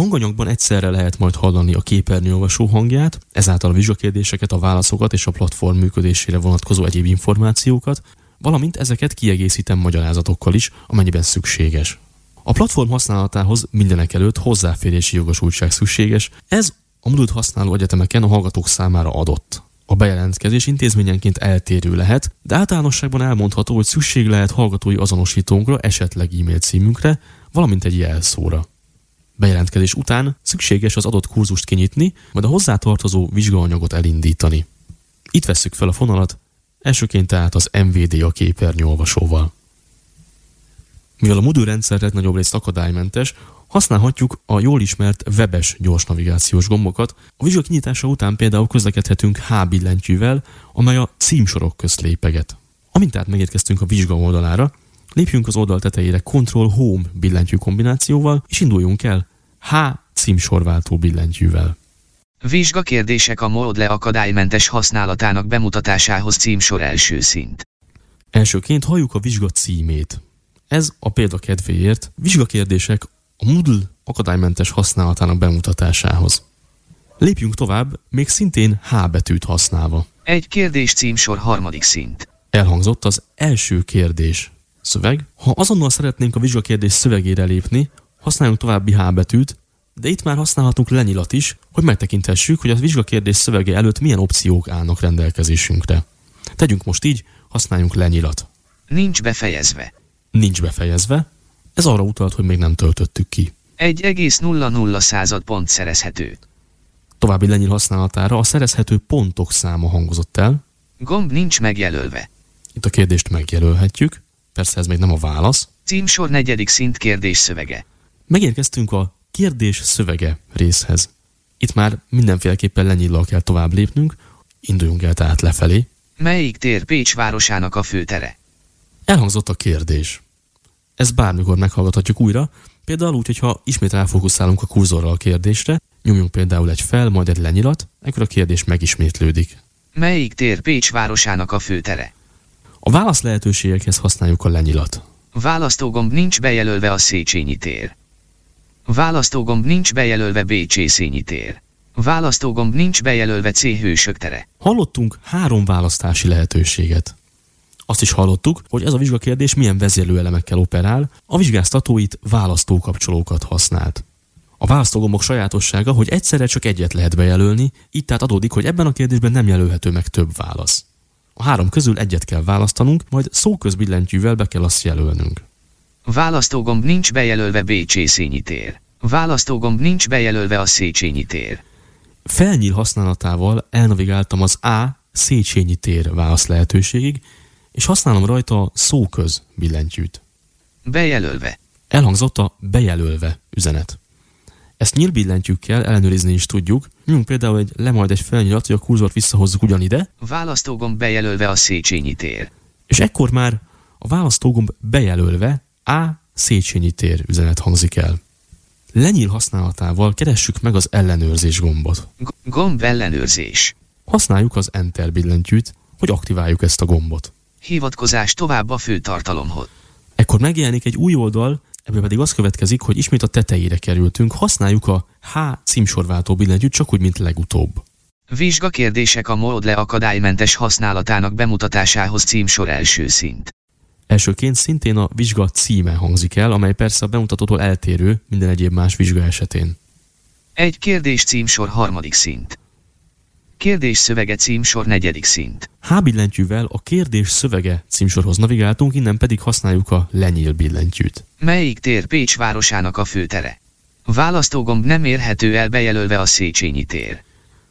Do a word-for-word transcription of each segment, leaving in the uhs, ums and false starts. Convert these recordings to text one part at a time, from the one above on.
hanganyagban egyszerre lehet majd hallani a képernyőolvasó hangját, ezáltal a vizsgakérdéseket, a válaszokat és a platform működésére vonatkozó egyéb információkat, valamint ezeket kiegészítem magyarázatokkal is, amennyiben szükséges. A platform használatához mindenekelőtt hozzáférési jogosultság szükséges, ez a Moodle-t használó egyetemeken a hallgatók számára adott. A bejelentkezés intézményenként eltérő lehet, de általánosságban elmondható, hogy szükség lehet hallgatói azonosítónkra, esetleg e-mail címünkre, valamint egy jelszóra. Bejelentkezés után szükséges az adott kurzust kinyitni, majd a hozzátartozó vizsgaanyagot elindítani. Itt vesszük fel a fonalat, elsőként tehát az em vé dé a képernyőolvasóval. Mivel a Moodle rendszer legnagyobb részt akadálymentes, használhatjuk a jól ismert webes gyors navigációs gombokat. A vizsga kinyitása után például közlekedhetünk H billentyűvel, amely a címsorok közt lépeget. Amint tehát megérkeztünk a vizsga oldalára, lépjünk az oldal tetejére Control-Home billentyű kombinációval, és induljunk el H címsorváltó billentyűvel. Vizsgakérdések a Moodle akadálymentes használatának bemutatásához címsor első szint. Elsőként halljuk a vizsga címét. Ez a példa kedvéért vizsgakérdések a Moodle akadálymentes használatának bemutatásához. Lépjünk tovább, még szintén H betűt használva. Egy kérdés címsor harmadik szint. Elhangzott az első kérdés szöveg. Ha azonnal szeretnénk a vizsgakérdés szövegére lépni, használjunk további H betűt, de itt már használhatunk lenyilat is, hogy megtekinthessük, hogy a vizsgakérdés szövege előtt milyen opciók állnak rendelkezésünkre. Tegyünk most így, használjunk lenyilat. Nincs befejezve. Nincs befejezve. Ez arra utalt, hogy még nem töltöttük ki. egy egész nulla nulla század pont szerezhető. További lenyil használatára a szerezhető pontok száma hangozott el. Gomb nincs megjelölve. Itt a kérdést megjelölhetjük. Persze ez még nem a válasz. Címsor negyedik szint kérdés szövege. Megérkeztünk a kérdés szövege részhez. Itt már mindenféleképpen lenyillal kell tovább lépnünk. Induljunk el tehát lefelé. Melyik tér Pécs városának a főtere? Elhangzott a kérdés. Ezt bármikor meghallgathatjuk újra, például úgy, hogyha ismét ráfókuszálunk a kurzorral a kérdésre, nyomjunk például egy fel, majd egy lenyilat, ekkor a kérdés megismétlődik. Melyik tér Pécs városának a főtere? A válasz lehetőségekhez használjuk a lenyilat. Választógomb nincs bejelölve a Széchenyi tér. Választógomb nincs bejelölve Bécsészényi tér. Választógomb nincs bejelölve C. Hősök tere. Hallottunk három választási lehetőséget. Azt is hallottuk, hogy ez a vizsgakérdés milyen vezérlőelemekkel operál, a vizsgáztató itt választókapcsolókat használt. A választógombok sajátossága, hogy egyszerre csak egyet lehet bejelölni, így tehát adódik, hogy ebben a kérdésben nem jelölhető meg több válasz. A három közül egyet kell választanunk, majd szóközbillentyűvel be kell azt jelölnünk. Választógomb nincs bejelölve Bécsészényi tér. Választógomb nincs bejelölve a Széchenyi tér. Felnyíl használatával elnavigáltam az A. Széchenyi tér válasz lehetőségig, és használom rajta a szóköz billentyűt. Bejelölve. Elhangzott a bejelölve üzenet. Ezt nyílbillentyűkkel ellenőrizni is tudjuk. Nyomjunk például egy le majd egy felnyilat, hogy a kurzort visszahozzuk ugyanide. Választógomb bejelölve a Széchenyi tér. És ekkor már a választógomb bejelölve A. Széchenyi tér üzenet hangzik el. Lenyíl használatával keressük meg az ellenőrzés gombot. G- gomb ellenőrzés. Használjuk az Enter billentyűt, hogy aktiváljuk ezt a gombot. Hivatkozás tovább a főtartalomhoz. Ekkor megjelenik egy új oldal, ebből pedig az következik, hogy ismét a tetejére kerültünk, használjuk a H címsorváltó billentyűt, csak úgy, mint legutóbb. Vizsgakérdések a Moodle akadálymentes használatának bemutatásához címsor első szint. Elsőként szintén a vizsga címe hangzik el, amely persze a bemutatótól eltérő minden egyéb más vizsga esetén. Egy kérdés címsor harmadik szint. Kérdés szövege címsor negyedik szint. H billentyűvel a kérdés szövege címsorhoz navigáltunk, innen pedig használjuk a lenyíl billentyűt. Melyik tér Pécs városának a főtere? Választógomb nem érhető el bejelölve a Széchenyi tér.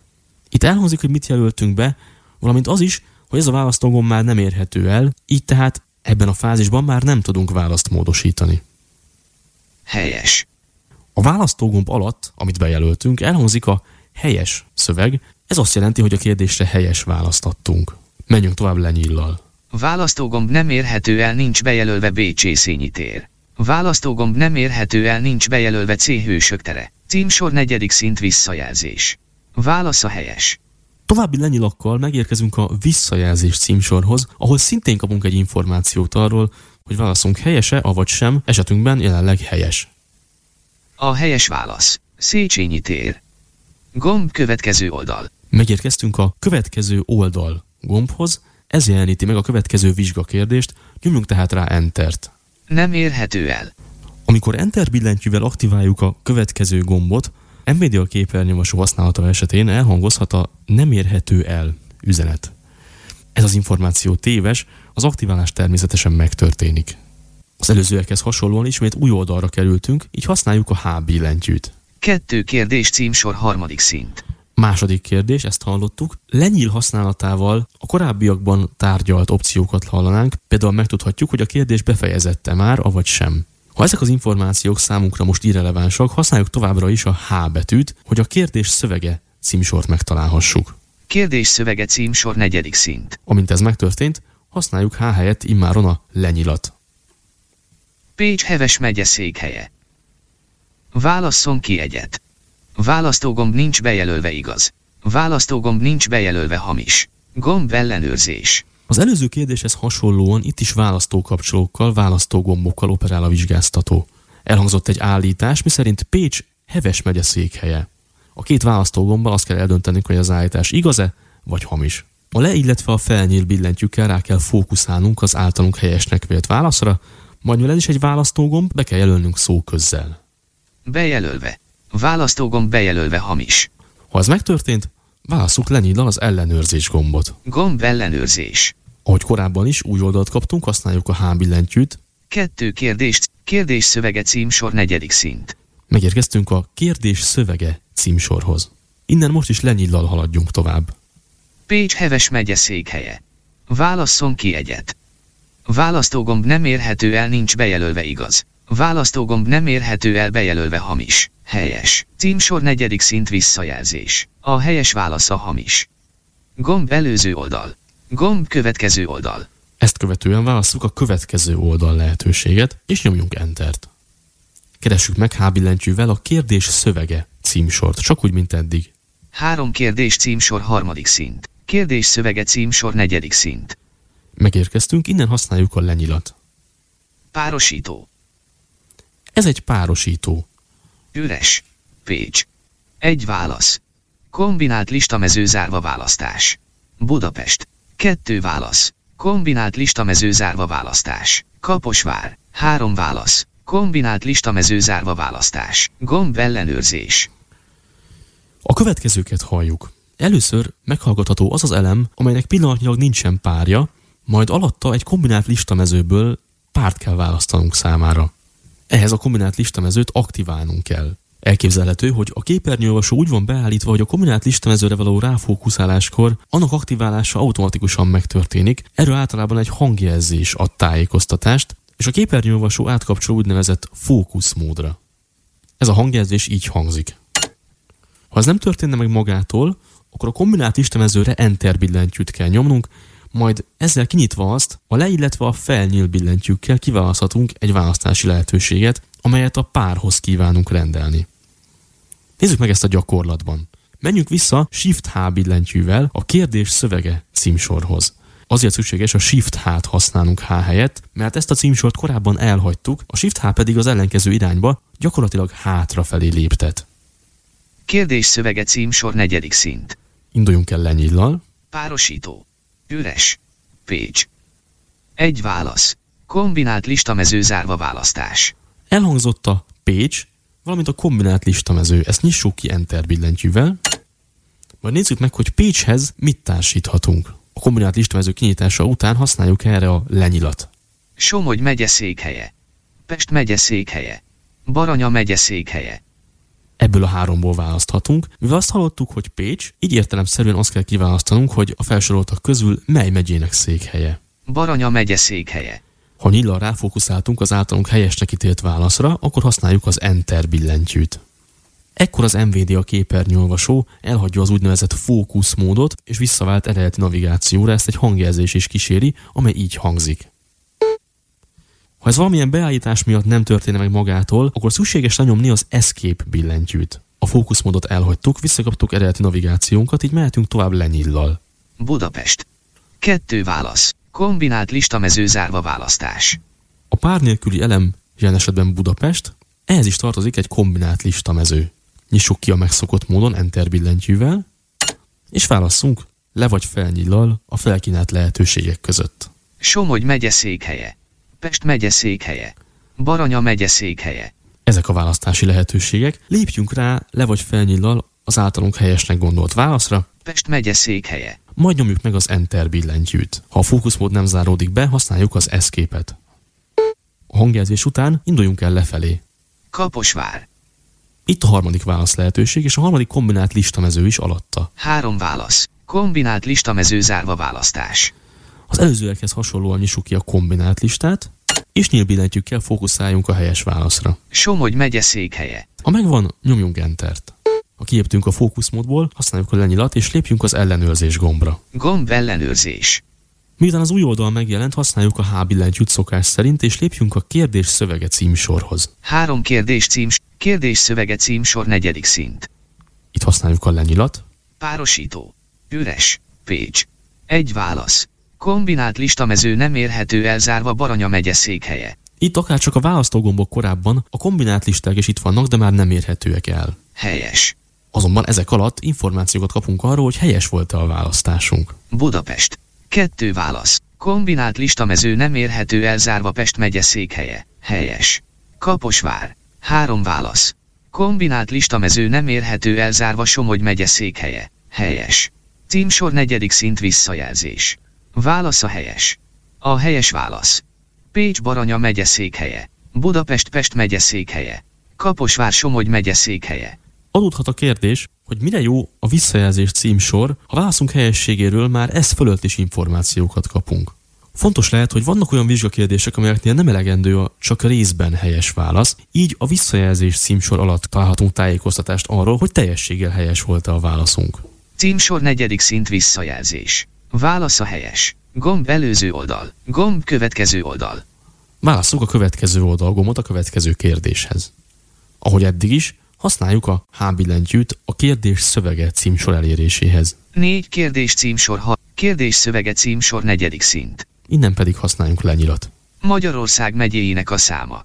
Itt elhangzik, hogy mit jelöltünk be, valamint az is, hogy ez a választógomb már nem érhető el, így tehát ebben a fázisban már nem tudunk választ módosítani. Helyes. A választógomb alatt, amit bejelöltünk, elhangzik a helyes szöveg. Ez azt jelenti, hogy a kérdésre helyes választ adtunk. Menjünk tovább lenyíllal. Választógomb nem érhető el, nincs bejelölve Bécsészényi tér. Választógomb nem érhető el, nincs bejelölve C. Hősök tere. Címsor negyedik szint visszajelzés. Válasz a helyes. További lenyilakkal megérkezünk a visszajelzés címsorhoz, ahol szintén kapunk egy információt arról, hogy válaszunk helyese, avagy sem, esetünkben jelenleg helyes. A helyes válasz. Széchenyi tér. Gomb következő oldal. Megérkeztünk a következő oldal gombhoz, ez jeleníti meg a következő vizsgakérdést, nyomjunk tehát rá Entert. Nem érhető el. Amikor Enter billentyűvel aktiváljuk a következő gombot, NVIDIA képernyőolvasó használata esetén elhangozhat a nem érhető el üzenet. Ez az információ téves, az aktiválás természetesen megtörténik. Az előzőekhez hasonlóan ismét új oldalra kerültünk, így használjuk a H billentyűt. Kettő kérdés címsor harmadik szint. Második kérdés, ezt hallottuk. Lenyíl használatával a korábbiakban tárgyalt opciókat hallanánk, például megtudhatjuk, hogy a kérdés befejezette már, avagy sem. Ha ezek az információk számunkra most irrelevánsak, használjuk továbbra is a H betűt, hogy a kérdés szövege címsort megtalálhassuk. Kérdés szövege címsor negyedik szint. Amint ez megtörtént, használjuk H helyett immáron a lenyilat. Pécs Heves megye székhelye. Válasszon ki egyet. Választógomb nincs bejelölve igaz. Választógomb nincs bejelölve hamis. Gomb ellenőrzés. Az előző kérdéshez hasonlóan itt is választókapcsolókkal, választógombokkal operál a vizsgáztató. Elhangzott egy állítás, miszerint Pécs Heves megye székhelye. A két választógombbal azt kell eldöntenünk, hogy az állítás igaz-e, vagy hamis. A le, illetve a felnyíl billentyűkkel rá kell fókuszálnunk az általunk helyesnek vélt válaszra, majd mivel ez is egy választógomb, be kell jelölnünk szóközzel. Bejelölve. Választógomb bejelölve hamis. Ha ez megtörtént, válasszuk lenyíllal az ellenőrzés gombot. Gomb ellenőrzés. Ahogy korábban is új oldalt kaptunk, használjuk a H billentyűt. Kettő kérdés, kérdés szövege címsor negyedik szint. Megérkeztünk a kérdés szövege címsorhoz. Innen most is lenyíllal haladjunk tovább. Pécs Heves megye székhelye. Válasszon ki egyet. Választógomb nem érhető el, nincs bejelölve igaz. Választógomb nem érhető el, bejelölve hamis. Helyes. Címsor negyedik szint visszajelzés. A helyes válasz a hamis. Gomb előző oldal. Gomb következő oldal. Ezt követően válasszuk a következő oldal lehetőséget, és nyomjunk Entert. Keressük meg H billentyűvel a kérdés szövege címsort, csak úgy, mint eddig. Három kérdés címsor harmadik szint. Kérdés szövege címsor negyedik szint. Megérkeztünk, innen használjuk a lenyilat. Párosító. Ez egy párosító. Üres. Pécs. Egy válasz. Kombinált listamező zárva választás. Budapest. Kettő válasz. Kombinált listamező zárva választás. Kaposvár. Három válasz. Kombinált listamező zárva választás. Gomb ellenőrzés. A következőket halljuk. Először meghallgatható az az elem, amelynek pillanatnyilag nincsen párja, majd alatta egy kombinált listamezőből párt kell választanunk számára. Ehhez a kombinált listamezőt aktiválnunk kell. Elképzelhető, hogy a képernyőolvasó úgy van beállítva, hogy a kombinált listamezőre való ráfókuszáláskor annak aktiválása automatikusan megtörténik. Erről általában egy hangjelzés ad tájékoztatást, és a képernyőolvasó átkapcsol úgynevezett fókuszmódra. Ez a hangjelzés így hangzik. Ha ez nem történne meg magától, akkor a kombinált listamezőre Enter billentyűt kell nyomnunk, majd ezzel kinyitva azt, a le, illetve a felnyíl billentyűkkel kiválaszthatunk egy választási lehetőséget, amelyet a párhoz kívánunk rendelni. Nézzük meg ezt a gyakorlatban. Menjünk vissza Shift-H billentyűvel a kérdés szövege címsorhoz. Azért szükséges a Shift-H-t használnunk H helyett, mert ezt a címsort korábban elhagytuk, a Shift-H pedig az ellenkező irányba gyakorlatilag hátrafelé léptet. Kérdés szövege címsor negyedik szint. Induljunk el lenyíllal. Párosító. Üres. Pécs. Egy válasz. Kombinált listamező zárva választás. Elhangzott a Pécs, valamint a kombinált listamező. Ezt nyissuk ki Enter billentyűvel. Majd nézzük meg, hogy Pécshez mit társíthatunk. A kombinált listamező kinyitása után használjuk erre a lenyilat. Somogy megye székhelye. Pest megye székhelye. Baranya megye székhelye. Ebből a háromból választhatunk. Mivel azt hallottuk, hogy Pécs, így értelemszerűen azt kell kiválasztanunk, hogy a felsoroltak közül mely megyének székhelye. Baranya megye székhelye. Ha nyillal ráfókuszáltunk az általunk helyesnek ítélt válaszra, akkor használjuk az Enter billentyűt. Ekkor az NVIDIA képernyőolvasó elhagyja az úgynevezett fókuszmódot, és visszavált eredeti navigációra, ezt egy hangjelzés is kíséri, amely így hangzik. Ha ez valamilyen beállítás miatt nem történne meg magától, akkor szükséges lenyomni az Escape billentyűt. A fókuszmódot elhagytuk, visszakaptuk eredeti navigációnkat, így mehetünk tovább lenyillal. Budapest. Kettő válasz. Kombinált listamező zárva választás. A pár nélküli elem, jelen esetben Budapest, ehhez is tartozik egy kombinált listamező. Nyissuk ki a megszokott módon Enter billentyűvel, és válasszunk le vagy felnyillal a felkínált lehetőségek között. Somogy megye székhelye. Pest megye székhelye. Baranya megye székhelye. Ezek a választási lehetőségek. Lépjünk rá le vagy felnyillal az általunk helyesnek gondolt válaszra. Pest megye székhelye. Majd nyomjuk meg az Enter billentyűt. Ha a fókuszmód nem záródik be, használjuk az Escape-et. A hangjelzés után induljunk el lefelé. Kaposvár. Itt a harmadik válasz lehetőség, és a harmadik kombinált listamező is alatta. Három válasz. Kombinált listamező zárva választás. Az előzőekhez hasonlóan nyissuk ki a kombinált listát, és nyílbillentyűkkel fókuszáljunk a helyes válaszra. Somogy megye székhelye. Ha megvan, nyomjunk Entert. Ha kiéptünk a fókuszmódból, használjuk a lenyilat, és lépjünk az ellenőrzés gombra. Gomb ellenőrzés. Miután az új oldal megjelent, használjuk a H billentyűt szokás szerint, és lépjünk a kérdés szövege címsorhoz. Három kérdés címs, kérdés szövege címsor negyedik szint. Itt használjuk a lenyilat. Párosító. Üres. Pécs. Egy válasz. Kombinált listamező nem érhető el zárva Baranya megye székhelye. Itt akárcsak a választógombok korábban a kombinált listák is itt vannak, de már nem érhetőek el. Helyes. Azonban ezek alatt információkat kapunk arról, hogy helyes volt-e a választásunk. Budapest. Kettő válasz. Kombinált listamező nem érhető el zárva Pest megye székhelye. Helyes. Kaposvár. Három válasz. Kombinált listamező nem érhető el zárva Somogy megye székhelye. Helyes. Címsor negyedik szint visszajelzés. Válasz a helyes. A helyes válasz. Pécs Baranya megye székhelye. Budapest Pest megye székhelye. Kaposvár Somogy megye székhelye. Adódhat a kérdés, hogy mire jó a visszajelzés címsor, ha válaszunk helyességéről már ez fölött is információkat kapunk. Fontos lehet, hogy vannak olyan vizsgakérdések, amelyeknél nem elegendő a csak részben helyes válasz, így a visszajelzés címsor alatt találhatunk tájékoztatást arról, hogy teljességgel helyes volt-e a válaszunk. Címsor negyedik szint visszajelzés. Válasz a helyes. Gomb előző oldal. Gomb következő oldal. Válasszuk a következő oldalgombot a következő kérdéshez. Ahogy eddig is, használjuk a H billentyűt a kérdés szövege címsor eléréséhez. Négy kérdés címsor ha kérdés szövege címsor negyedik szint. Innen pedig használjunk lenyilat. Magyarország megyéinek a száma.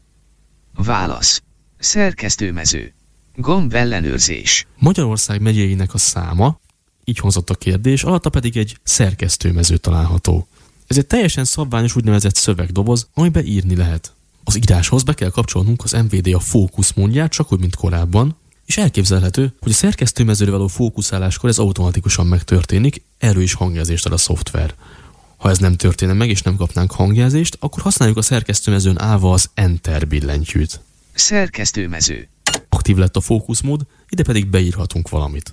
Válasz. Szerkesztőmező. Gomb ellenőrzés. Magyarország megyéinek a száma, így hangzott a kérdés, alatta pedig egy szerkesztőmező található. Ez egy teljesen szabványos úgynevezett szövegdoboz, amiben írni lehet. Az íráshoz be kell kapcsolnunk az em vé dé a fókuszmódját, csak úgy, mint korábban, és elképzelhető, hogy a szerkesztőmezőre való fókuszáláskor ez automatikusan megtörténik, erről is hangjelzést ad a szoftver. Ha ez nem történne meg, és nem kapnánk hangjelzést, akkor használjuk a szerkesztőmezőn állva az Enter billentyűt. Szerkesztőmező. Aktív lett a fókuszmód, ide pedig beírhatunk valamit.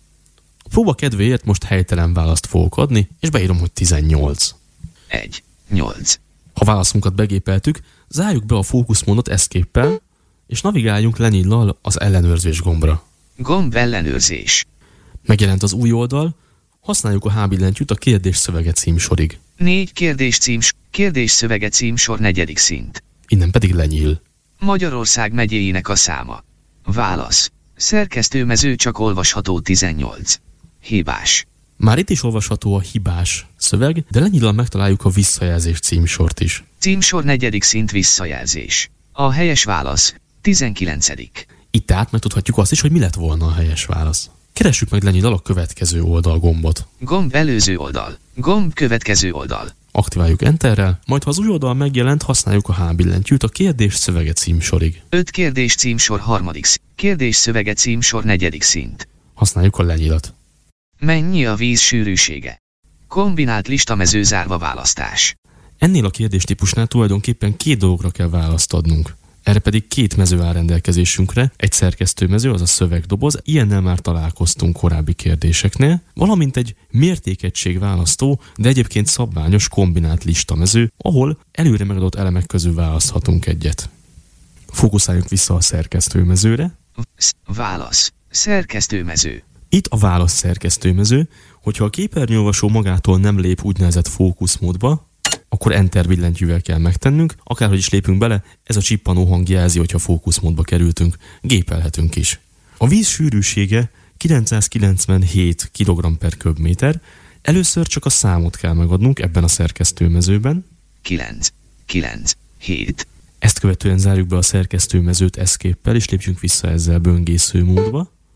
A próba kedvéért most helytelen választ fogok adni, és beírom, hogy tizennyolc. egy. nyolc. Ha válaszunkat begépeltük, zárjuk be a fókuszmódot Escape-pel, és navigáljunk lenyillal az ellenőrzés gombra. Gomb ellenőrzés. Megjelent az új oldal, használjuk a H billentyűt a kérdés szövege címsorig. Négy kérdés címs, kérdés szövege címsor negyedik szint. Innen pedig lenyíl. Magyarország megyéinek a száma. Válasz. Szerkesztőmező csak olvasható tizennyolc. Hibás. Már itt is olvasható a hibás szöveg, de lenyillal megtaláljuk a visszajelzés címsort is. Címsor negyedik szint visszajelzés. A helyes válasz. tizenkilencedik. Itt tehát megtudhatjuk azt is, hogy mi lett volna a helyes válasz. Keressük meg lenyillal a következő oldal gombot. Gomb előző oldal. Gomb következő oldal. Aktiváljuk Enterrel, majd ha az új oldal megjelent, használjuk a H billentyűt a kérdés szövege címsorig. öt kérdés címsor harmadik szint. Kérdés szövege címsor negyedik szint. Használjuk a lenyilat. Mennyi a víz sűrűsége? Kombinált listamező zárva választás. Ennél a kérdéstípusnál tulajdonképpen két dologra kell választ adnunk. Erre pedig két mező áll rendelkezésünkre, egy szerkesztőmező, az a szövegdoboz, ilyennel már találkoztunk korábbi kérdéseknél, valamint egy mértékegység választó, de egyébként szabványos kombinált listamező, ahol előre megadott elemek közül választhatunk egyet. Fókuszáljunk vissza a szerkesztőmezőre. Válasz. Szerkesztőmező. Itt a válasz szerkesztőmező, hogyha a képernyőolvasó magától nem lép úgynevezett fókuszmódba, akkor Enter billentyűvel kell megtennünk, akárhogy is lépünk bele, ez a csippanó hang jelzi, hogyha fókuszmódba kerültünk, gépelhetünk is. A víz sűrűsége kilencszázkilencvenhét kilogramm per köbméter, először csak a számot kell megadnunk ebben a szerkesztőmezőben. kilenc, kilenc, hét. Ezt követően zárjuk be a szerkesztőmezőt Escape-pel, és lépjünk vissza ezzel böngésző módba.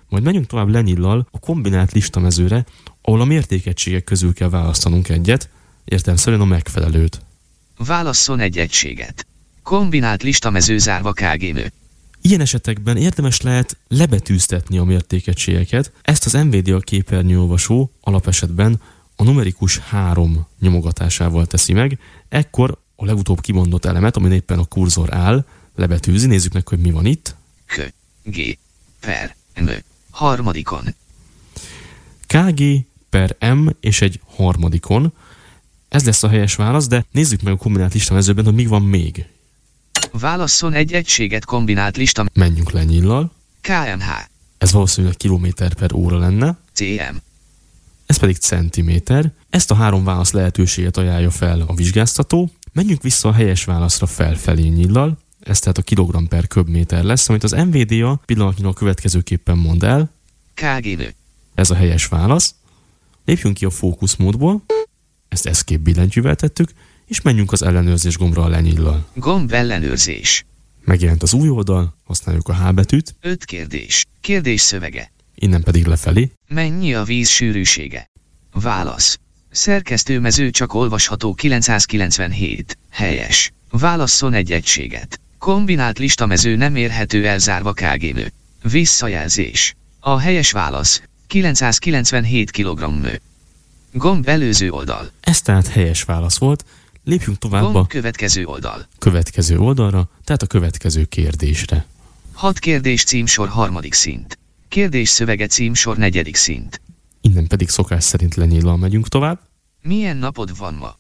Majd menjünk tovább lenyillal a kombinált listamezőre, ahol a mértékegységek közül kell választanunk egyet, értelemszerűen a megfelelőt. Válasszon egy egységet. Kombinált listamező zárva ká gé nő. Ilyen esetekben érdemes lehet lebetűztetni a mértékegységeket, ezt az en vé dé á képernyőolvasó alapesetben a numerikus három nyomogatásával teszi meg, ekkor a legutóbb kimondott elemet, amin éppen a kurzor áll, lebetűzi, nézzük meg, hogy mi van itt. K, G, per, M, harmadikon. K G per M és egy harmadikon. Ez lesz a helyes válasz, de nézzük meg a kombinált listamezőben, hogy mi van még. Válasszon egy egységet kombinált lista. Menjünk lenyillal. ká em há. Ez valószínűleg kilométer per óra lenne. cé em. Ez pedig centiméter. Ezt a három válasz lehetőséget ajánlja fel a vizsgáztató. Menjünk vissza a helyes válaszra felfelé nyillal. Ez tehát a kilogramm per köbméter lesz, amit az en vé dé á pillanatnyilag a következőképpen mond el. ká gé nő. Ez a helyes válasz. Lépjünk ki a fókuszmódból. Ezt escape billentyűvel tettük, és menjünk az ellenőrzés gombra a lenyillal. Gomb ellenőrzés. Megjelent az új oldal, használjuk a H betűt. öt kérdés. Kérdés szövege. Innen pedig lefelé. Mennyi a víz sűrűsége? Válasz. Szerkesztőmező csak olvasható kilencszázkilencvenhét. Helyes. Válasszon egy egységet. Kombinált listamező nem érhető el zárva ká gé nő. Visszajelzés. A helyes válasz. kilencszázkilencvenhét kilogramm. Gomb előző oldal. Ez tehát helyes válasz volt. Lépjünk tovább Gomb a következő oldal. következő oldalra, tehát a következő kérdésre. Hat kérdés címsor harmadik szint. Kérdés szövege címsor negyedik szint. Innen pedig szokás szerint lenyillal megyünk tovább. Milyen napod van ma?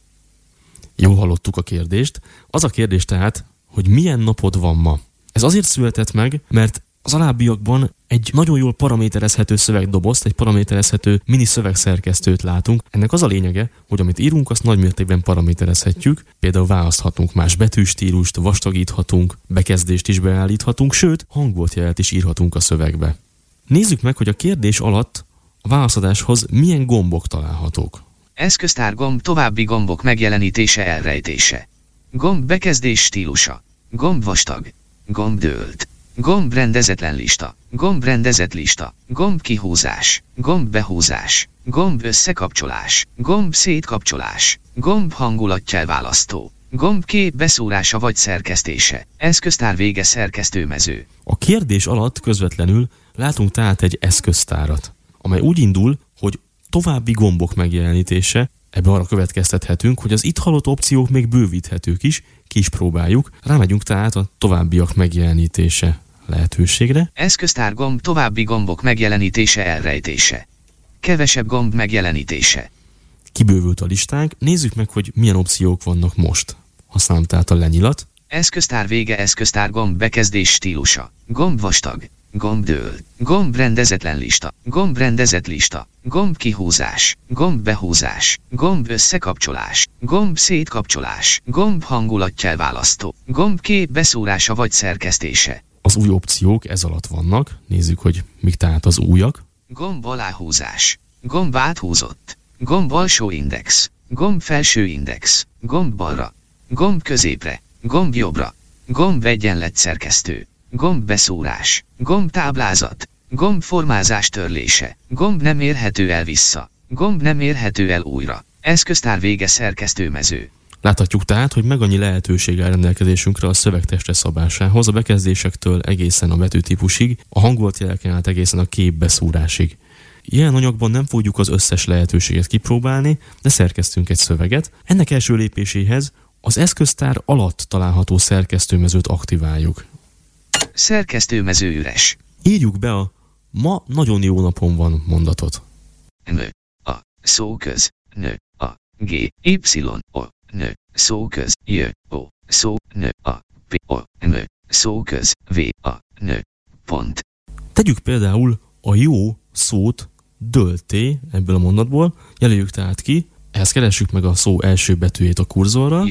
Jól hallottuk a kérdést. Az a kérdés tehát, hogy milyen napod van ma. Ez azért született meg, mert az alábbiakban egy nagyon jól paraméterezhető szövegdobozt, egy paraméterezhető mini szövegszerkesztőt látunk. Ennek az a lényege, hogy amit írunk, azt nagymértékben paraméterezhetjük. Például választhatunk más betűstílust, vastagíthatunk, bekezdést is beállíthatunk, sőt, hangolt jelet is írhatunk a szövegbe. Nézzük meg, hogy a kérdés alatt a válaszadáshoz milyen gombok találhatók. Eszköztár gomb további gombok megjelenítése elrejtése. Gomb bekezdés stílusa. Gomb vastag. Gomb dőlt. Gomb rendezetlen lista. Gomb rendezett lista. Gomb kihúzás. Gomb behúzás. Gomb összekapcsolás. Gomb szétkapcsolás. Gomb hangulatjelválasztó. Gomb kép beszúrása vagy szerkesztése. Eszköztár vége szerkesztőmező. A kérdés alatt közvetlenül látunk tehát egy eszköztárat, amely úgy indul, hogy további gombok megjelenítése. Ebben arra következtethetünk, hogy az itt hallott opciók még bővíthetők is, ki is próbáljuk. Rámegyünk tehát a továbbiak megjelenítése lehetőségre. Eszköztár gomb további gombok megjelenítése elrejtése. Kevesebb gomb megjelenítése. Kibővült a listánk, nézzük meg, hogy milyen opciók vannak most. Használom tehát a lenyilat. Eszköztár vége eszköztár gomb bekezdés stílusa. Gomb vastag. Gomb dől. Gomb rendezetlen lista. Gomb rendezett lista. Gomb kihúzás. Gomb behúzás. Gomb összekapcsolás. Gomb szétkapcsolás. Gomb hangulatjelválasztó. Gomb kép beszúrása vagy szerkesztése. Az új opciók ez alatt vannak. Nézzük, hogy mik tehát az újak. Gomb aláhúzás. Gomb áthúzott. Gomb alsó index. Gomb felső index. Gomb balra. Gomb középre. Gomb jobbra. Gomb egyenlet szerkesztő. Gomb beszúrás. Gomb táblázat. Gomb formázás törlése. Gomb nem érhető el vissza. Gomb nem érhető el újra. Eszköztár vége szerkesztőmező. Láthatjuk tehát, hogy meg annyi lehetőség áll rendelkezésünkre a szövegtestre szabásához, a bekezdésektől egészen a betűtípusig, a hangolt jeleken át egészen a képbeszúrásig. Ilyen anyagban nem fogjuk az összes lehetőséget kipróbálni, de szerkesztünk egy szöveget. Ennek első lépéséhez az eszköztár alatt található szerkesztőmezőt aktiváljuk. Szerkesztőmező üres. Írjuk be a ma nagyon jó napon van mondatot. Nő. A. Szóköz. Nő. A. G. Y. O. Nő. Szóköz. J. O. Szó. Nő. A. P. O. Nő. Szóköz. V. A. Nő. Pont. Tegyük például a jó szót dölté ebből a mondatból, jelöljük tehát ki, ehhez keressük meg a szó első betűjét a kurzorral, J.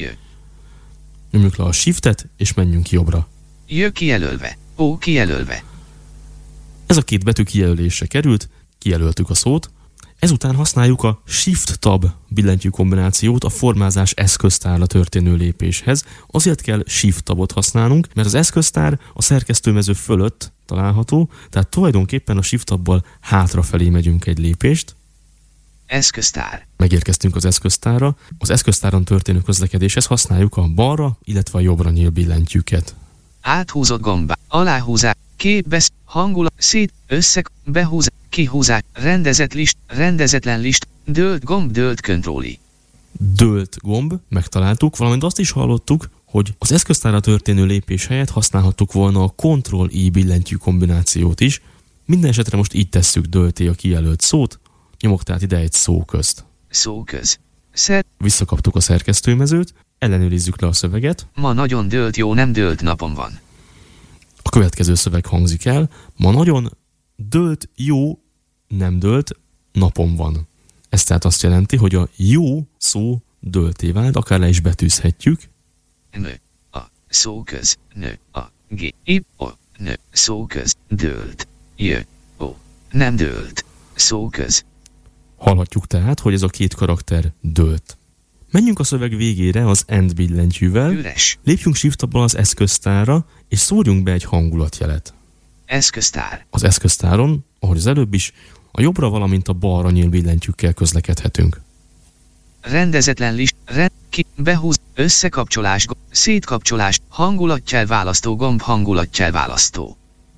nyomjuk le a shiftet, és menjünk jobbra. J kijelölve. O kijelölve. Ez a két betű kijelölésre került, kijelöltük a szót, Ezután használjuk a Shift-Tab billentyű kombinációt a formázás eszköztárra történő lépéshez. Azért kell Shift-Tabot használnunk, mert az eszköztár a szerkesztőmező fölött található, tehát tulajdonképpen a Shift-Tabbal hátrafelé megyünk egy lépést. Eszköztár. Megérkeztünk az eszköztárra. Az eszköztáron történő közlekedéshez használjuk a balra, illetve a jobbra nyílt billentyűket. Áthúzott gomba, aláhúzás, képbesz, hangulat, szét, összek, behúzás, kihúzás, rendezett list, rendezetlen list, dölt gomb, dölt kontrolli. Dölt gomb, megtaláltuk, valamint azt is hallottuk, hogy az eszköztárra történő lépés helyett használhattuk volna a Ctrl-I billentyű kombinációt is. Minden esetre most így tesszük dölté a kijelölt szót, nyomok tehát ide egy szóközt. Szóköz. Szer. Visszakaptuk a szerkesztőmezőt, ellenőrizzük le a szöveget. Ma nagyon dölt jó, nem dölt napom van. A következő szöveg hangzik el. Ma nagyon dölt jó, nem dölt napom van. Ez tehát azt jelenti, hogy a jó szó dölté vált, akár le is betűzhetjük. Nő, a, szóköz, nő, a, g, i, o, nő, szóköz, dölt, jö, o, nem dölt, szóköz. Hallhatjuk tehát, hogy ez a két karakter dölt. Menjünk a szöveg végére az End billentyűvel, Üres. Lépjünk Shift-Tabbal az eszköztárra, és szórjunk be egy hangulatjelet. Eszköztár. Az eszköztáron, ahogy az előbb is, a jobbra, valamint a balra nyílt billentyűkkel közlekedhetünk. Rendezetlen list, rend, ki, behúz, összekapcsolás, gomb, szétkapcsolás, hangulatjel választó gomb, hangulatjel választó.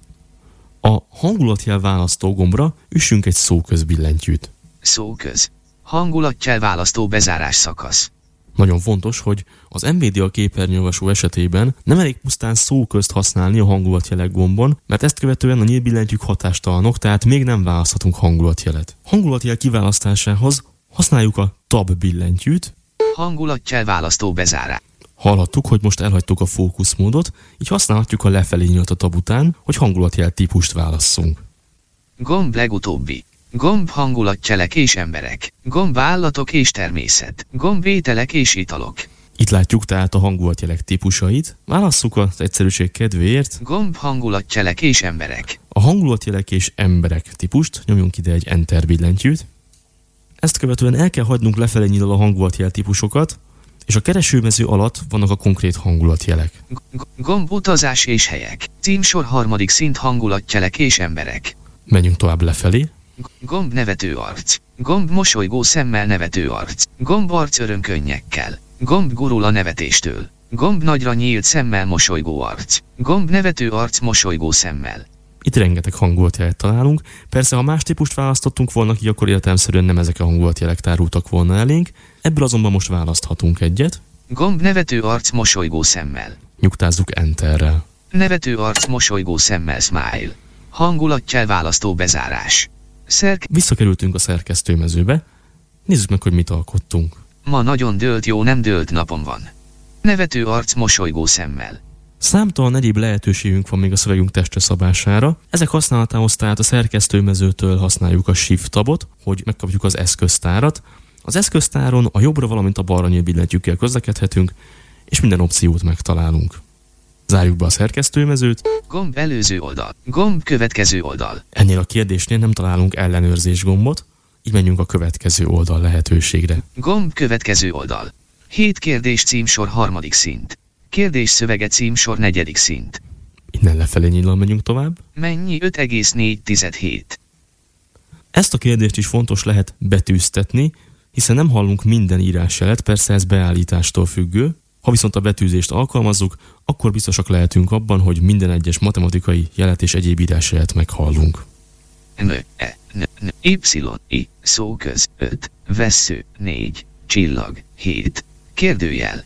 A hangulatjel választó gombra üssünk egy szóköz billentyűt. Szóköz. Hangulatjel választó bezárás szakasz. Nagyon fontos, hogy az em vé dé á képernyőolvasó esetében nem elég pusztán szóközt használni a hangulatjelek gombon, mert ezt követően a nyílt billentyűk hatástalanok, tehát még nem választhatunk hangulatjelet. Hangulatjel kiválasztásához használjuk a Tab billentyűt. Hangulatjel választó bezárás. Hallhattuk, hogy most elhagytuk a fókuszmódot, így használhatjuk a lefelé nyílt a tab után, hogy hangulatjel típust válasszunk. Gomb legutóbbi. Gomb hangulatjelek és emberek. Gomb állatok és természet. Gomb ételek és italok. Itt látjuk tehát a hangulatjelek típusait. Válasszuk az egyszerűség kedvéért. Gomb hangulatjelek és emberek. A hangulatjelek és emberek típust, nyomjunk ide egy Enter billentyűt. Ezt követően el kell hagynunk lefelé nyíló a hangulatjel típusokat, és a keresőmező alatt vannak a konkrét hangulatjelek. Gomb utazás és helyek. Címsor harmadik szint hangulatjelek és emberek. Menjünk tovább lefelé. Gomb nevető arc. Gomb mosolygó szemmel nevető arc. Gomb arc örömkönnyekkel. Gomb gurul a nevetéstől. Gomb nagyra nyílt szemmel mosolygó arc. Gomb nevető arc mosolygó szemmel. Itt rengeteg hangulatjelet találunk. Persze, ha más típust választottunk volna ki, akkor értelemszerűen nem ezek a hangulatjelek tárultak volna elénk. Ebből azonban most választhatunk egyet. Gomb nevető arc mosolygó szemmel. Nyugtázzuk Enterrel. Nevető arc mosolygó szemmel smile. Hangulatjel választó bezárás. Szerk... Visszakerültünk a szerkesztőmezőbe. Nézzük meg, hogy mit alkottunk. Ma nagyon dölt jó, nem dölt napom van. Nevető arc mosolygó szemmel. Számtalan egyéb lehetőségünk van még a szövegünk testre szabására. Ezek használatához tehát a szerkesztőmezőtől használjuk a Shift-Tabot, hogy megkapjuk az eszköztárat. Az eszköztáron a jobbra, valamint a balra nyílt billentyűkkel közlekedhetünk, és minden opciót megtalálunk. Zárjuk be a szerkesztőmezőt. Gomb előző oldal. Gomb következő oldal. Ennél a kérdésnél nem találunk ellenőrzés gombot, így menjünk a következő oldal lehetőségre. Gomb következő oldal. Hét kérdés címsor harmadik szint. Kérdés szövege címsor negyedik szint. Innen lefelé nyílva megyünk tovább. Mennyi öt egész négy hét? Ezt a kérdést is fontos lehet betűztetni, hiszen nem hallunk minden írásjelet, persze ez beállítástól függő. Ha viszont a betűzést alkalmazzuk, akkor biztosak lehetünk abban, hogy minden egyes matematikai jelet és egyéb írásjelet meghallunk. M, E, N, N, Y, I, szóköz, öt, vessző, négy, csillag, hét, kérdőjel.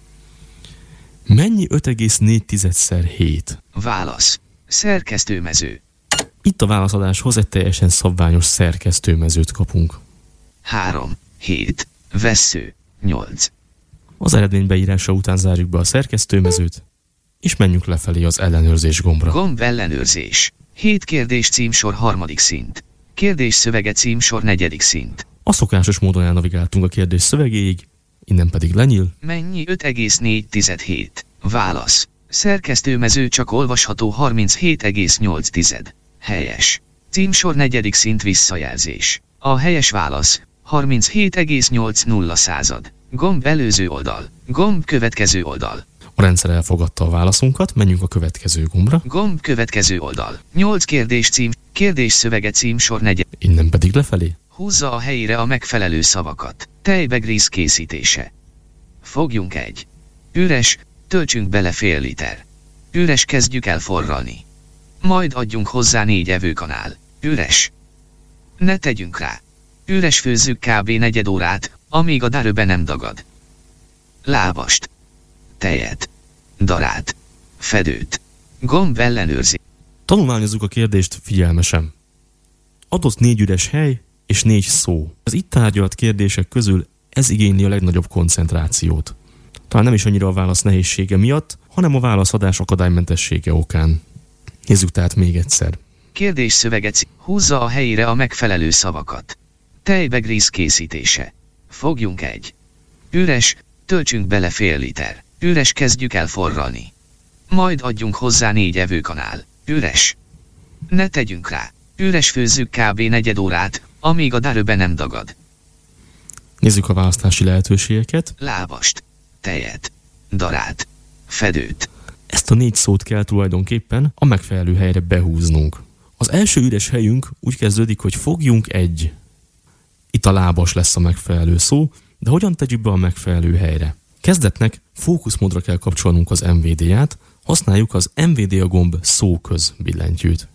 Mennyi öt egész négy szer hét? Válasz. Szerkesztőmező. Itt a válaszadáshoz egy teljesen szabványos szerkesztőmezőt kapunk. három, hét, vessző, nyolc. Az eredmény beírása után zárjuk be a szerkesztőmezőt, és menjünk lefelé az ellenőrzés gombra. Gomb ellenőrzés. hét kérdés címsor harmadik szint. Kérdés szövege címsor negyedik szint. A szokásos módon elnavigáltunk a kérdés szövegéig, innen pedig lenyíl. Mennyi öt egész négy hét? Válasz. Szerkesztőmező csak olvasható harminchét egész nyolc. Helyes. Címsor negyedik szint visszajelzés. A helyes válasz harminchét egész nyolcvan század. Gomb előző oldal. Gomb következő oldal. A rendszer elfogadta a válaszunkat, menjünk a következő gombra. Gomb következő oldal. nyolc kérdés cím, kérdés szövege címsor negyed. Innen pedig lefelé. Húzza a helyére a megfelelő szavakat. Tejbegríz készítése. Fogjunk egy. Üres, töltsünk bele fél liter. Üres, kezdjük el forralni. Majd adjunk hozzá négy evőkanál. Üres. Ne tegyünk rá. Üres, főzzük kb. Negyed órát, amíg a daröbe nem dagad. Lábast. Tejet. Darát. Fedőt. Gomb ellenőrzi. Tanulmányozzuk a kérdést figyelmesen. Adott négy üres hely és négy szó. Az itt tárgyalt kérdések közül ez igényli a legnagyobb koncentrációt. Talán nem is annyira a válasz nehézsége miatt, hanem a válaszadás akadálymentessége okán. Nézzük tehát még egyszer. Kérdés szövege cím. Húzza a helyére a megfelelő szavakat. Tejbegríz készítése. Fogjunk egy. Üres, töltsünk bele fél liter. Üres, kezdjük el forralni. Majd adjunk hozzá négy evőkanál. Üres. Ne tegyünk rá. Üres, főzzük kb. Negyed órát, amíg a daröbe nem dagad. Nézzük a választási lehetőségeket. Lábast. Tejet. Darát. Fedőt. Ezt a négy szót kell tulajdonképpen a megfelelő helyre behúznunk. Az első üres helyünk úgy kezdődik, hogy fogjunk egy. Itt a lábas lesz a megfelelő szó, de hogyan tegyük be a megfelelő helyre? Kezdetnek fókuszmódra kell kapcsolnunk az em vé dé-ját, használjuk az em vé dé a gomb szóköz billentyűt.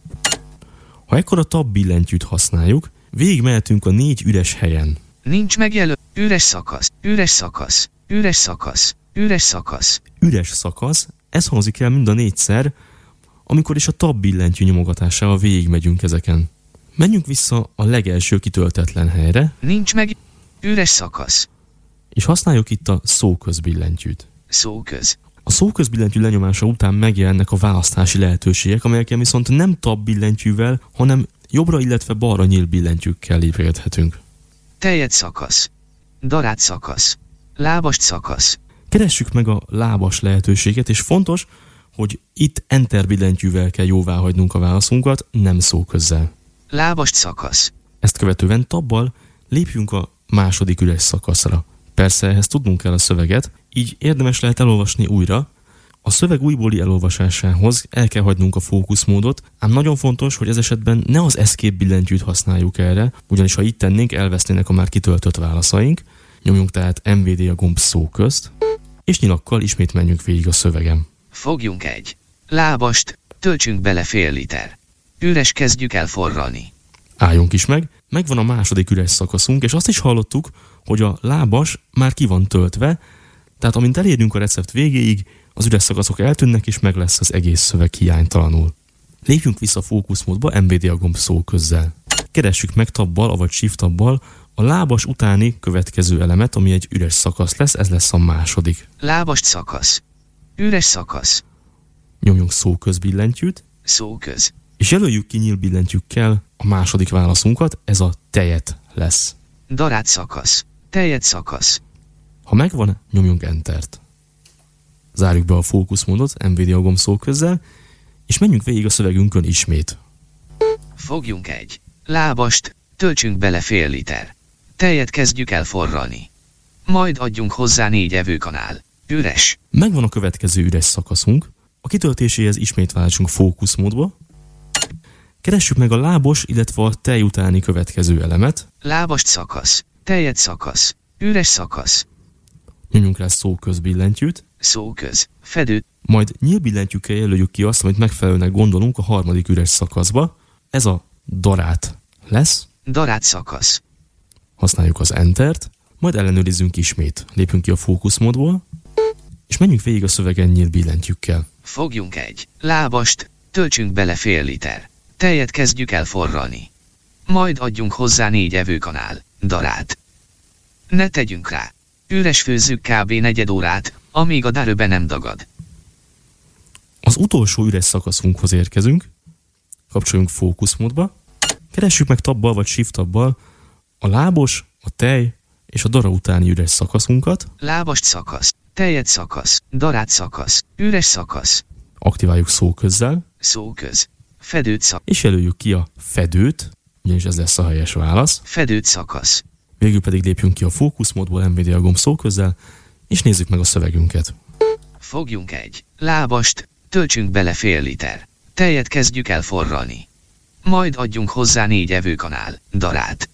Ha ekkor a tab billentyűt használjuk, végigmehetünk a négy üres helyen. Nincs megjelöl. Üres szakasz. Üres szakasz. Üres szakasz. Üres szakasz. Üres szakasz, ez hangzik el mind a négyszer, amikor is a tab billentyű nyomogatásával végigmegyünk ezeken. Menjünk vissza a legelső kitöltetlen helyre. Nincs meg. Üres szakasz. És használjuk itt a szóköz billentyűt. Szóköz. A szóköz billentyű lenyomása után megjelennek a választási lehetőségek, amelyeken viszont nem tab billentyűvel, hanem jobbra, illetve balra nyílt billentyűkkel lépgethetünk. Tejet szakasz. Darát szakasz. Lábast szakasz. Keressük meg a lábas lehetőséget, és fontos, hogy itt Enter billentyűvel kell jóváhagynunk a válaszunkat, nem szóközzel. Lábast szakasz. Ezt követően tabbal lépjünk a második üres szakaszra. Persze ehhez tudnunk kell a szöveget, így érdemes lehet elolvasni újra. A szöveg újbóli elolvasásához el kell hagynunk a fókuszmódot, ám nagyon fontos, hogy ez esetben ne az Escape billentyűt használjuk erre, ugyanis ha így tennénk, elvesznének a már kitöltött válaszaink. Nyomjunk tehát em vé dé a gomb szóközt, és nyilakkal ismét menjünk végig a szövegem. Fogjunk egy. Lábast, töltsünk bele fél liter. Üres, kezdjük el forralni. Álljunk is meg, megvan a második üres szakaszunk, és azt is hallottuk, hogy a lábas már ki van töltve, tehát amint elérünk a recept végéig, az üres szakaszok eltűnnek, és meg lesz az egész szöveg hiánytalanul. Lépjünk vissza a fókuszmódba em vé dé a gomb szóközzel. Keressük meg tabbal, avagy shift tabbal a lábas utáni következő elemet, ami egy üres szakasz lesz, ez lesz a második. Lábast szakasz. Üres szakasz. Nyomjunk szóköz billentyűt, Szóköz. és jelöljük ki nyílt billentyűkkel a második válaszunkat, ez a tejet lesz. Darát szakasz. Tejet szakasz. Ha megvan, nyomjunk Entert. Zárjuk be a fókuszmódot em vé dé a gomb szóközzel, és menjünk végig a szövegünkön ismét. Fogjunk egy. Lábast, töltsünk bele fél liter. Tejet, kezdjük el forralni. Majd adjunk hozzá négy evőkanál. Üres. Megvan a következő üres szakaszunk, a kitöltéséhez ismét váltsunk fókuszmódba. Keressük meg a lábos, illetve a tej utáni következő elemet. Lábast szakasz. Tejet szakasz. Üres szakasz. Nyomjunk rá szóköz billentyűt. Szóköz. Fedő. Majd nyílt billentyűkkel jelöljük ki azt, amit megfelelőnek gondolunk a harmadik üres szakaszba. Ez a darát lesz. Darát szakasz. Használjuk az Entert, majd ellenőrizzünk ismét. Lépünk ki a fókuszmódból, és menjünk végig a szövegen nyílt billentyűkkel. Fogjunk egy. Lábast, töltsünk bele fél liter. Tejet, kezdjük el forralni. Majd adjunk hozzá négy evőkanál. Darát. Ne tegyünk rá. Üres, főzzük kb. Negyed órát, amíg a daröbe nem dagad. Az utolsó üres szakaszunkhoz érkezünk. Kapcsoljunk fókuszmódba. Keressük meg tabbal vagy shift tabbal a lábos, a tej és a dara utáni üres szakaszunkat. Lábast szakasz. Tejet szakasz. Darát szakasz. Üres szakasz. Aktiváljuk szóközzel. Szóköz. Fedőt szakasz. És jelöljük ki a fedőt. ugyanis ez lesz a helyes válasz. Fedőt szakasz. Végül pedig lépjünk ki a fókuszmódból em vé dé á gomb szóközzel, és nézzük meg a szövegünket. Fogjunk egy lábast, töltsünk bele fél liter. Tejet kezdjük el forralni. Majd adjunk hozzá négy evőkanál darát.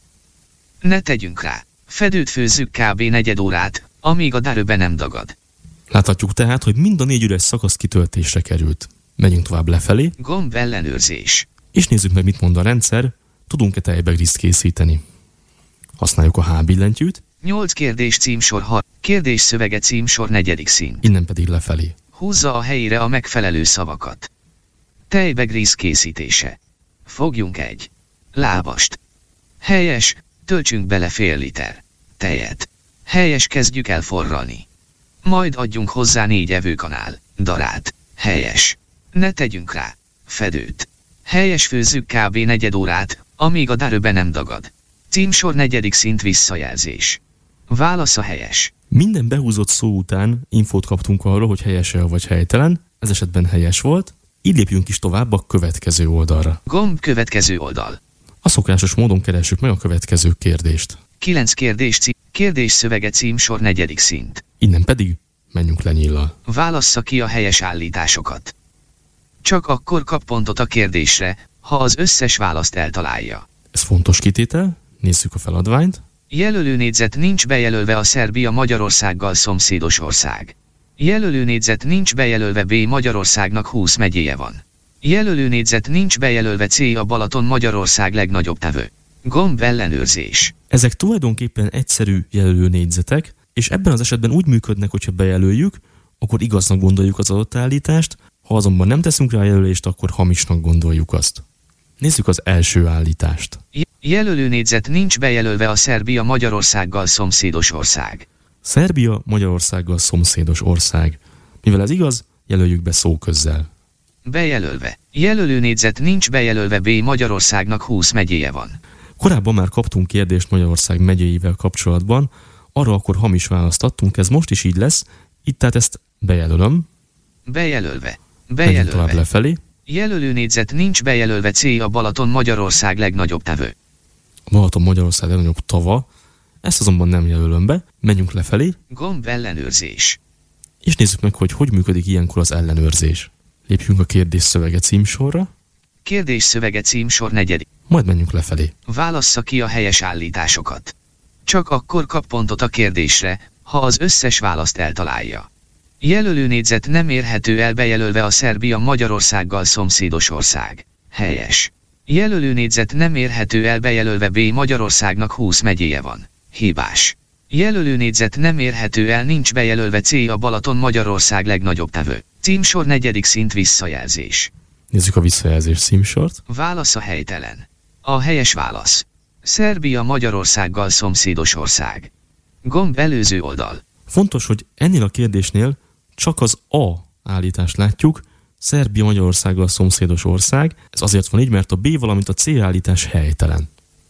Ne tegyünk rá. Fedőt főzzük kb. Negyed órát, amíg a daröbe nem dagad. Láthatjuk tehát, hogy mind a négy üres szakasz kitöltésre került. Megyünk tovább lefelé. Gomb ellenőrzés. És nézzük meg, mit mond a rendszer, tudunk-e tejbegrízt készíteni. Használjuk a H billentyűt. nyolc kérdés címsor har. Kérdés szövege címsor negyedik szint. Innen pedig lefelé. Húzza a helyére a megfelelő szavakat. Tejbegríz készítése. Fogjunk egy lábast. Helyes, töltsünk bele fél liter tejet. Helyes, kezdjük el forralni. Majd adjunk hozzá négy evőkanál darát. Helyes. Ne tegyünk rá fedőt. Helyes, főzzük kb. Negyed órát, amíg a daröbe nem dagad. Címsor negyedik szint visszajelzés. Válasz a helyes. Minden behúzott szó után infót kaptunk arról, hogy helyes-e vagy helytelen, ez esetben helyes volt, így lépjünk is tovább a következő oldalra. Gomb következő oldal. A szokásos módon keressük meg a következő kérdést. kilenc kérdés cím. Kérdés szövege címsor negyedik szint. Innen pedig menjünk le nyíllal. Válassza ki a helyes állításokat. Csak akkor kap pontot a kérdésre, ha az összes választ eltalálja. Ez fontos kitétel, nézzük a feladványt. Jelölőnégyzet nincs bejelölve a Szerbia Magyarországgal szomszédos ország. Jelölőnégyzet nincs bejelölve B. Magyarországnak húsz megyéje van. Jelölőnégyzet nincs bejelölve C. A Balaton Magyarország legnagyobb tevő. Gomb ellenőrzés. Ezek tulajdonképpen egyszerű jelölőnégyzetek, és ebben az esetben úgy működnek, hogyha bejelöljük, akkor igaznak gondoljuk az adott állítást, ha azonban nem teszünk rá jelölést, akkor hamisnak gondoljuk azt. Nézzük az első állítást. Jelölőnégyzet nincs bejelölve a Szerbia Magyarországgal szomszédos ország. Szerbia Magyarországgal szomszédos ország. Mivel ez igaz, jelöljük be szóközzel. Bejelölve. Jelölőnégyzet nincs bejelölve B. Magyarországnak húsz megyéje van. Korábban már kaptunk kérdést Magyarország megyéivel kapcsolatban, arra akkor hamis választ adtunk, ez most is így lesz, itt tehát ezt bejelölöm. Bejelölve. Megyünk tovább lefelé. Jelölőnégyzet nincs bejelölve C. A Balaton Magyarország legnagyobb tevő. A Balaton Magyarország legnagyobb tava, ezt azonban nem jelölöm be, menjünk lefelé. Gomb ellenőrzés. És nézzük meg, hogy hogy működik ilyenkor az ellenőrzés. Lépjünk a kérdés szövege címsorra. Kérdés szövege címsor negyedik. Majd menjünk lefelé. Válassza ki a helyes állításokat. Csak akkor kap pontot a kérdésre, ha az összes választ eltalálja. Jelölőnégyzet nem érhető el bejelölve a Szerbia Magyarországgal szomszédos ország. Helyes. Jelölőnégyzet nem érhető el bejelölve B. Magyarországnak húsz megyéje van. Hibás. Jelölőnégyzet nem érhető el nincs bejelölve C. A Balaton Magyarország legnagyobb tevő. Címsor negyedik szint visszajelzés. Nézzük a visszajelzés címsort. Válasz a helytelen. A helyes válasz. Szerbia Magyarországgal szomszédos ország. Gomb előző oldal. Fontos, hogy ennél a kérdésnél csak az A állítást látjuk, Szerbia Magyarországgal szomszédos ország. Ez azért van így, mert a B, valamint a C állítás helytelen.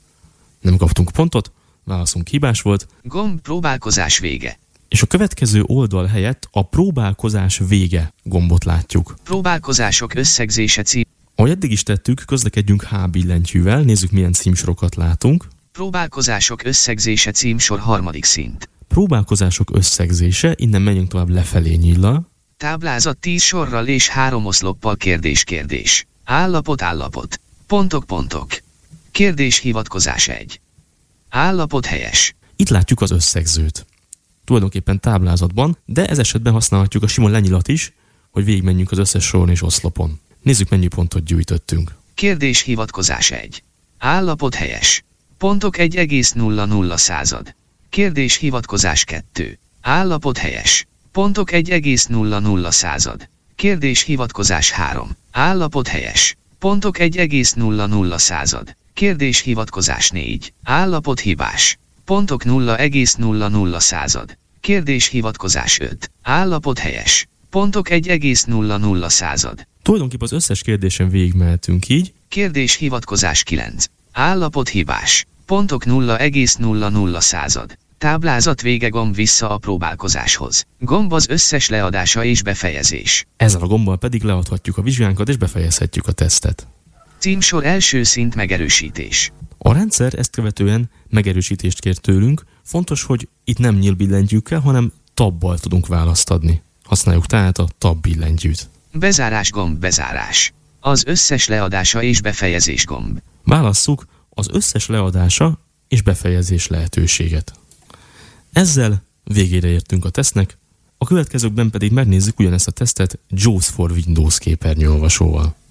Nem kaptunk pontot, válaszunk hibás volt. Gomb próbálkozás vége. És a következő oldal helyett a próbálkozás vége gombot látjuk. Próbálkozások összegzése cím. Ahogy eddig is tettük, közlekedjünk H billentyűvel, nézzük milyen címsorokat látunk. Próbálkozások összegzése címsor harmadik szint. Próbálkozások összegzése, innen menjünk tovább lefelé nyíllal. Táblázat tíz sorral és három oszloppal kérdés-kérdés. Állapot állapot. Pontok pontok. Kérdés hivatkozás egy. Állapot helyes. Itt látjuk az összegzőt. Tulajdonképpen táblázatban, de ez esetben használhatjuk a sima lenyilat is, hogy végigmenjünk az összes soron és oszlopon. Nézzük, mennyi pontot gyűjtöttünk. Kérdés hivatkozás egy. Állapot helyes. Pontok egy egész nulla nulla század. Kérdés hivatkozás kettő. Állapot helyes. Pontok egy egész nulla nulla század. Kérdés hivatkozás három. Állapot helyes. Pontok egy egész nulla nulla század. Kérdés hivatkozás négy. Állapot hibás. Pontok nulla egész nulla nulla század. Kérdés hivatkozás öt. Állapot helyes. Pontok egy egész nulla nulla század. Tulajdonképpen az összes kérdésen végigmehetünk így. Kérdés hivatkozás kilenc. Állapot hibás. Pontok nulla egész nulla nulla század. Táblázat vége gomb vissza a próbálkozáshoz. Gomb az összes leadása és befejezés. Ezzel a gombbal pedig leadhatjuk a vizsgánkat és befejezhetjük a tesztet. Címsor első szint megerősítés. A rendszer ezt követően megerősítést kér tőlünk, fontos, hogy itt nem nyílbillentyűkkel, hanem tabbal tudunk választ adni. Használjuk tehát a tab billentyűt. Bezárás gomb bezárás. Az összes leadása és befejezés gomb. Válasszuk az összes leadása és befejezés lehetőséget. Ezzel végére értünk a tesztnek, a következőkben pedig megnézzük ugyanezt a tesztet JAWS for Windows képernyőolvasóval.